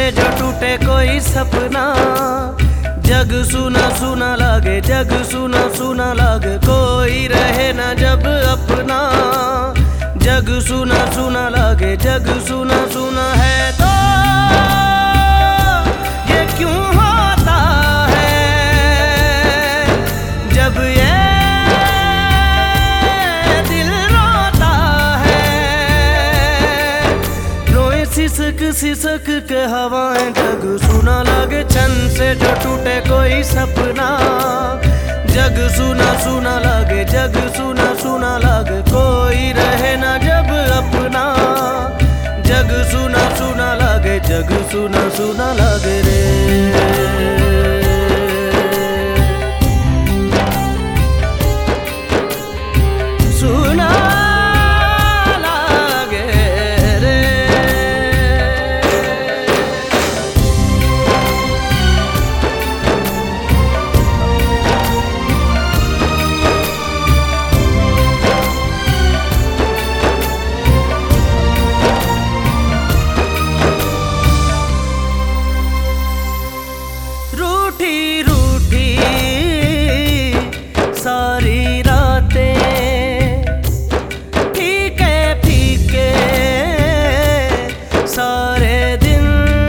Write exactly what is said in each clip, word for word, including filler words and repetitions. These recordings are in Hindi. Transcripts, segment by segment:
से जो टूटे कोई सपना। जग सुना सुना लागे, जग सुना सुना लागे, कोई रहे ना जब अपना। जग सुना सुना लागे, जग सुना सुना है तो ये क्यों होता है जब ये दिल रोता है। रोए सिसक सिसक के हवाएं, जग सुना लागे छन से जो टूटे कोई सपना। जग सुना सुना लागे, जग सुना सुना लागे, कोई रहे ना जब अपना। जग सुना सुना लागे, जग सुना सुना लागे रे। सुना लागे रे। रूठी रूठी सारी रातें, फीके फीके सारे दिन।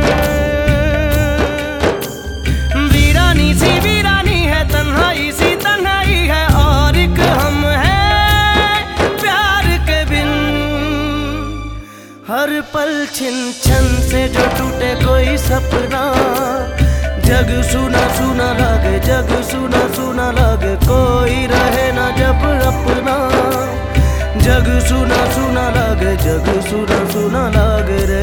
वीरानी सी वीरानी है, तन्हाई सी तन्हाई है, और एक हम है प्यार के बिन। हर पल छिन छन से जो टूटे कोई सपना। जग सुना सुना लागे, जग सुना सुना लागे, कोई रहे ना जब अपना। जग सुना सुना लागे, जग सुना सुना लागे रे।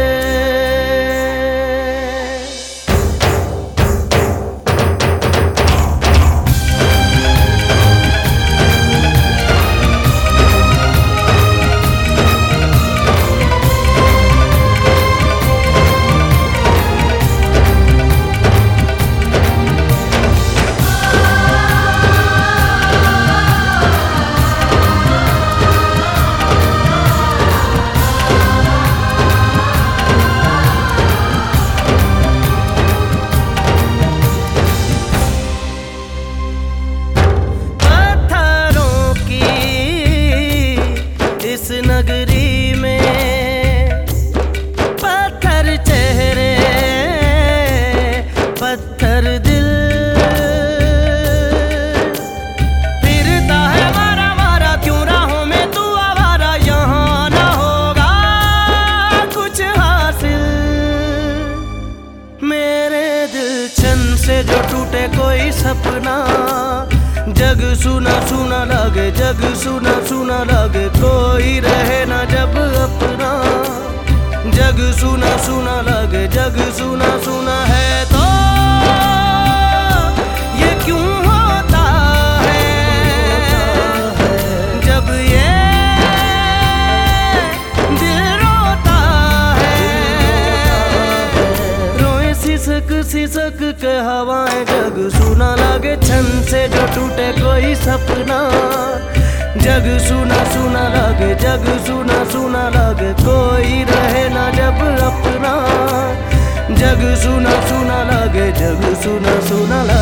इस नगरी में पत्थर चेहरे, पत्थर दिल। फिरता है मारा मारा, क्यों राहों में तू आवारा। यहाँ ना होगा कुछ हासिल। मेरे दिल छन से जो टूटे कोई सपना। जग सुना सुना लागे, जग सुना सुना लागे, कोई रहे ना जब अपना। जग सुना सुना लागे, जग सुना सुना है तो ये क्यों होता है जब ये दिल रोता है। रोए सिसक सिसक के हवाएं, जग सुना लागे छन से जो टूटे कोई सपना। जग सुना सुना लागे, जग सुना सुना लागे, कोई रहे ना जब अपना। जग सुना सुना लागे, जग सुना सुना लागे।